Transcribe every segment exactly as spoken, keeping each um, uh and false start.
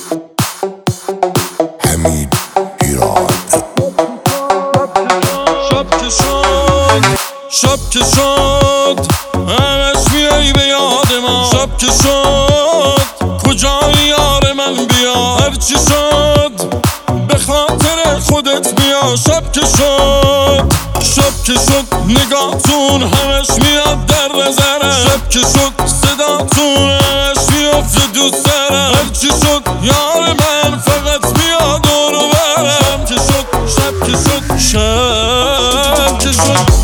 حمید ایران. شب که شد شب که شد همش میای به یاد ما. شب که شد کجای یار من بیا. هرچی شد به خاطر خودت بیا. شب که شد شب که شد نگاهتون همش میاد در نظرم. شب که شد صداتون همش میافته دوست دارم. هرچی شد یار من فقط بیا دور و برم. شب که شد شب که شد شب که شد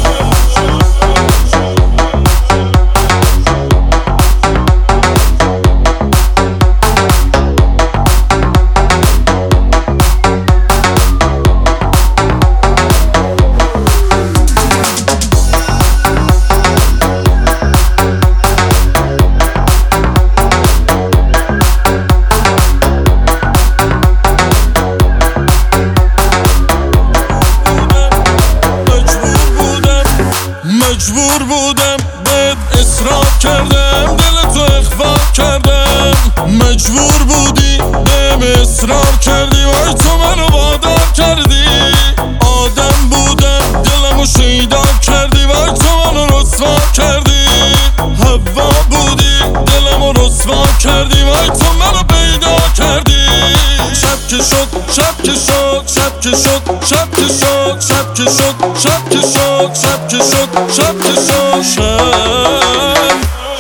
مجبور بودم بهت اصرار کردم، دل تو اخفا کردم. مجبور بودی بهم اصرار کردی، وای تو منو وادار کردی. آدم بودم دلمو شیدا کردی، وای تو منو رسوا کردی. هوا بودی دلمو رسوا کردی، وای تو منو پیدا کردی. شب که شد شب که شد شب که شد شب که شد شب که شد شب که شد شب که شد شب که شد شب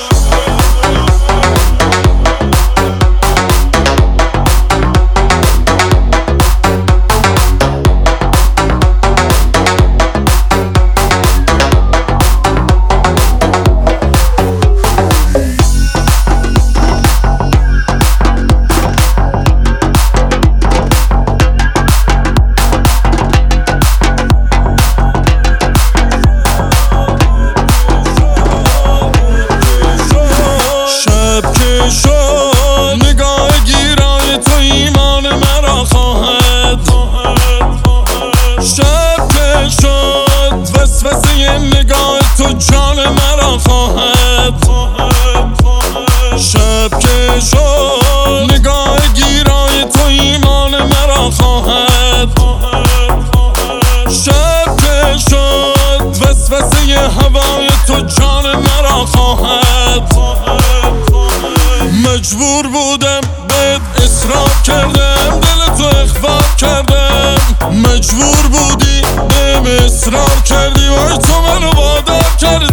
نگاه تو جان مرا خواهد. شب که شد نگاه گیرای تو ایمان مرا خواهد. شب که شد وسوسه هوای تو جان مرا خواهد. مجبور بودم بهت اصرار کردم، دل تو اخفا کردم. مجبور بودی بهم اصرار کردی، وای تو منو وادار کردی.